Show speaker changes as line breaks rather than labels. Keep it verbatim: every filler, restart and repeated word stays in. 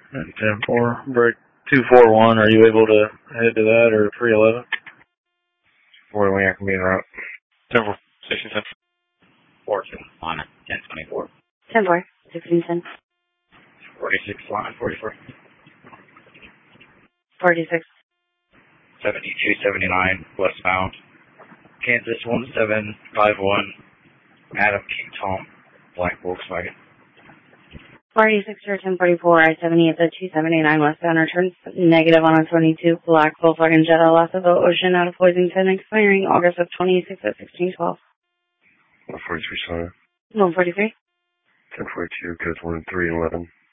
ten four, break two four one, are you able to head to that, or three eleven?
four one, I can be en route.
ten four, sixteen ten.
four two, on ten twenty-four.
ten four, sixteen ten.
forty-six, line forty-four.
forty-six.
seventy-two seventy-nine, westbound. Kansas one seven five one, Adam King Tom, black Volkswagen.
forty-six or ten forty-four, I seventy at the two seventy-nine westbound, returns negative on a twenty-two, black Volkswagen Jetta, Lassaville Ocean out of Poisington, expiring August of twenty-six at sixteen twelve.
one forty-three, sorry.
one forty-three.
ten forty-two, codes one three eleven.